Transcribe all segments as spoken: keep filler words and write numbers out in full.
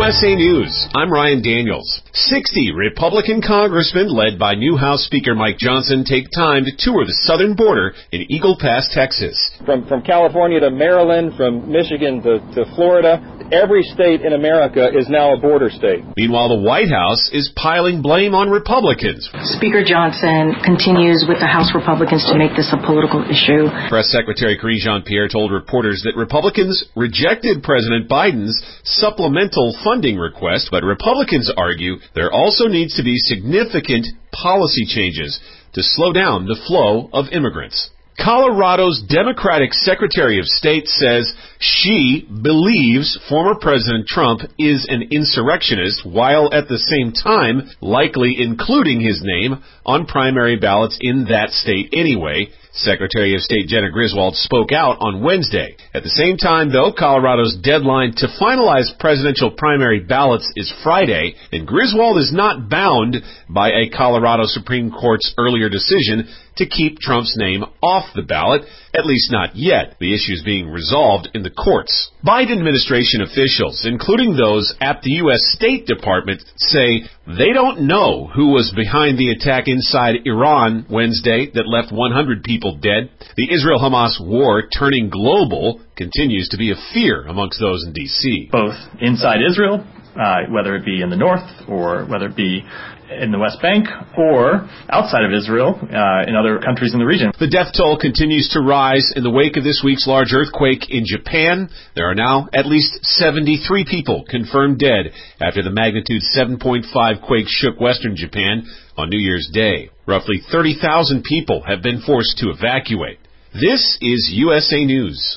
S A News, I'm Ryan Daniels. sixty Republican congressmen, led by new House Speaker Mike Johnson, take time to tour the southern border in Eagle Pass, Texas. From from California to Maryland, from Michigan to, to Florida, every state in America is now a border state. Meanwhile, the White House is piling blame on Republicans. Speaker Johnson continues with the House Republicans to make this a political issue. Press Secretary Karine Jean-Pierre told reporters that Republicans rejected President Biden's supplemental funding request, but Republicans argue there also needs to be significant policy changes to slow down the flow of immigrants. Colorado's Democratic Secretary of State says she believes former President Trump is an insurrectionist, while at the same time likely including his name on primary ballots in that state anyway. Secretary of State Jena Griswold spoke out on Wednesday. At the same time, though, Colorado's deadline to finalize presidential primary ballots is Friday, and Griswold is not bound by a Colorado Supreme Court's earlier decision to keep Trump's name off the ballot, at least not yet. The issue is being resolved in the courts. Biden administration officials, including those at the U S State Department, say they don't know who was behind the attack inside Iran Wednesday that left one hundred people dead. The Israel-Hamas war, turning global, continues to be a fear amongst those in D C Both inside Israel, uh, whether it be in the north or whether it be in the West Bank or outside of Israel, uh, in other countries in the region. The death toll continues to rise in the wake of this week's large earthquake in Japan. There are now at least seventy-three people confirmed dead after the magnitude seven point five quake shook western Japan on New Year's Day. Roughly thirty thousand people have been forced to evacuate. This is U S A News.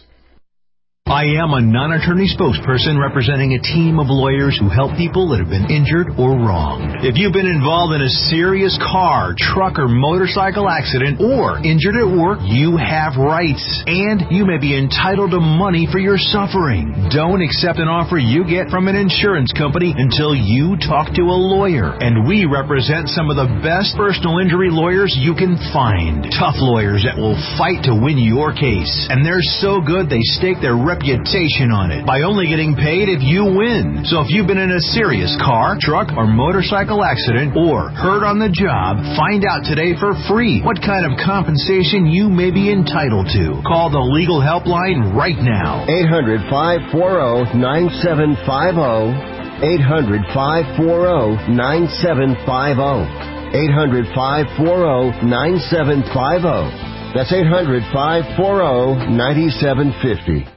I am a non-attorney spokesperson representing a team of lawyers who help people that have been injured or wronged. If you've been involved in a serious car, truck, or motorcycle accident or injured at work, you have rights, and you may be entitled to money for your suffering. Don't accept an offer you get from an insurance company until you talk to a lawyer, and we represent some of the best personal injury lawyers you can find. Tough lawyers that will fight to win your case, and they're so good they stake their reputation reputation on it by only getting paid if you win. So if you've been in a serious car, truck, or motorcycle accident or hurt on the job, find out today for free what kind of compensation you may be entitled to. Call the legal helpline right now. eight hundred, five four zero, nine seven five zero. eight hundred, five four zero, nine seven five zero. eight hundred, five four zero, nine seven five zero. That's eight hundred, five four zero, nine seven five zero.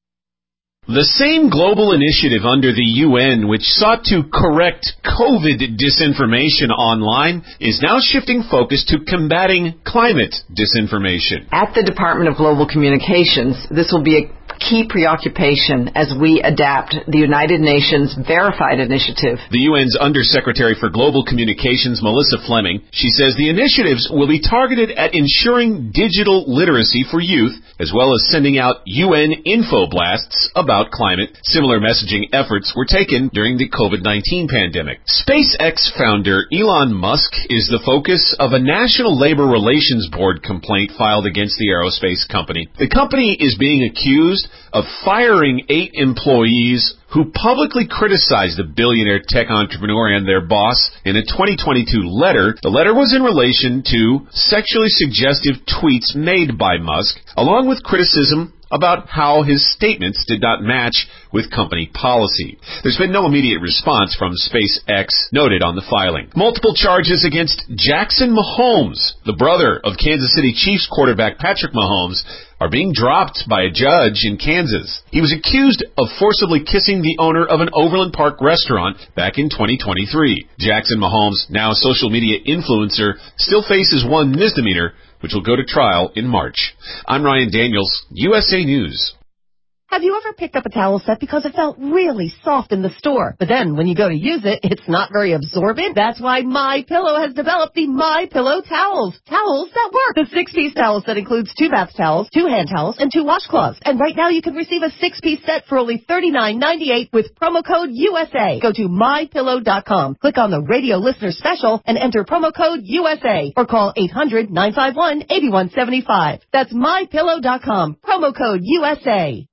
The same global initiative under the U N, which sought to correct COVID disinformation online, is now shifting focus to combating climate disinformation. At the Department of Global Communications, this will be a key preoccupation as we adapt the United Nations Verified Initiative. The U N's Undersecretary for Global Communications, Melissa Fleming, she says the initiatives will be targeted at ensuring digital literacy for youth, as well as sending out U N info blasts about climate. Similar messaging efforts were taken during the COVID nineteen pandemic. SpaceX founder Elon Musk is the focus of a National Labor Relations Board complaint filed against the aerospace company. The company is being accused of firing eight employees who publicly criticized the billionaire tech entrepreneur and their boss in a twenty twenty-two letter. The letter was in relation to sexually suggestive tweets made by Musk, along with criticism about how his statements did not match with company policy. There's been no immediate response from SpaceX, noted on the filing. Multiple charges against Jackson Mahomes, the brother of Kansas City Chiefs quarterback Patrick Mahomes, are being dropped by a judge in Kansas. He was accused of forcibly kissing the owner of an Overland Park restaurant back in twenty twenty-three. Jackson Mahomes, now a social media influencer, still faces one misdemeanor, which will go to trial in March. I'm Ryan Daniels, U S A News. Have you ever picked up a towel set because it felt really soft in the store, but then when you go to use it, it's not very absorbent? That's why MyPillow has developed the MyPillow towels. Towels that work. The six-piece towel set includes two bath towels, two hand towels, and two washcloths. And right now you can receive a six-piece set for only thirty-nine ninety-eight with promo code U S A. Go to my pillow dot com, click on the radio listener special, and enter promo code U S A, or call eight hundred, nine five one, eight one seven five. That's my pillow dot com, promo code U S A.